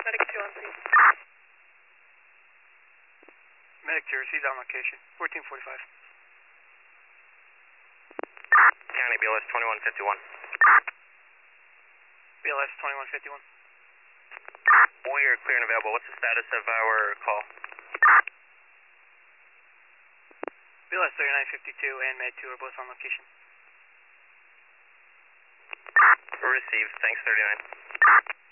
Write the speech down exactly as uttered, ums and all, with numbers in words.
Medic two on scene. Medic two received on location. fourteen forty-five. County B L S twenty-one fifty-one. B L S twenty-one fifty-one. We are clear and available. What's the status of our call? B L S thirty-nine fifty-two and Med two are both on location. Received. Thanks, thirty-nine.